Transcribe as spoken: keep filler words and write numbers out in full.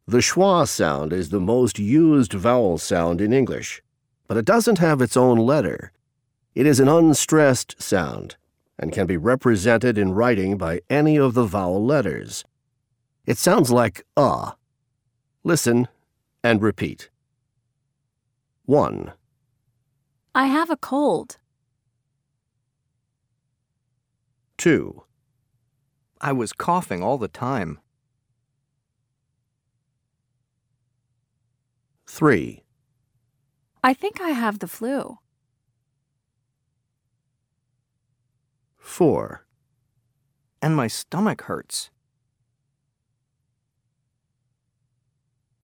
The schwa sound is the most used vowel sound in English, but it doesn't have its own letter. It is an unstressed sound and can be represented in writing by any of the vowel letters. It sounds like uh. Listen and repeat. One. I have a cold. Two. I was coughing all the time. Three. I think I have the flu. Four. And my stomach hurts.